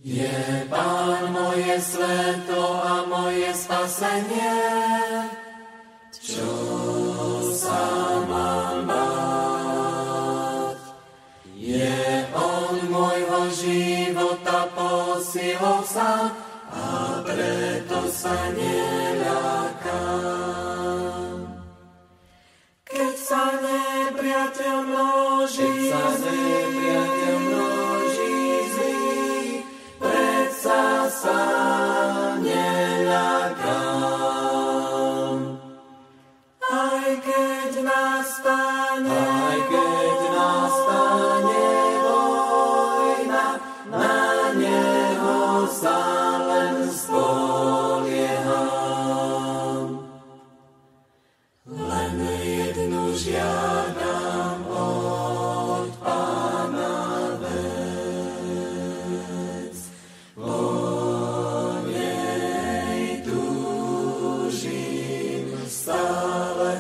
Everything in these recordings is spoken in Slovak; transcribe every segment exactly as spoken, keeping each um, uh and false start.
Je Pán moje svetlo a moje spasenie, čo sa mám báť? Je On môjho života posilou sa, a preto sa neľakám. Keď sa nepriateľ množí, keď sa nepriateľ množí zlý, predsa sa neľakám. Aj keď nastane, aj keď nastane vojna, na Neho sa len spolieham. Len jednu žiadam od Pána vec, po nej túžim stále.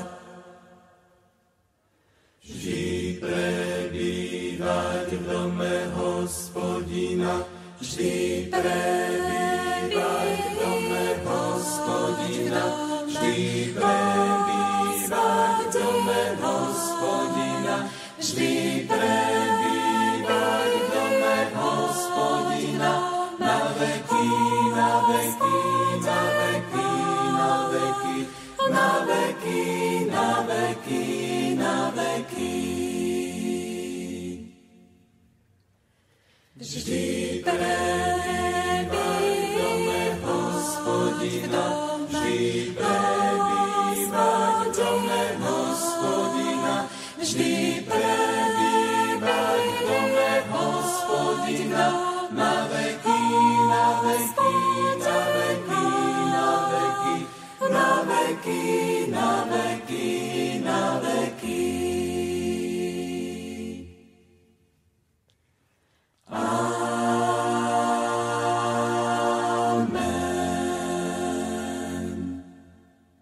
Vždy prebývať v dome Hospodina, vždy prebývať v dome Hospodina, vždy prebývať v dome Hospodina, vždy prebývať v dome Hospodina, na veky, na veky, na veky, na veky, na veky, na veky, na veky. Vždy prebývaj v dome Hospodina, vždy prebývaj v dome Hospodina, vždy prebývaj v dome Hospodina, na veky, na veky.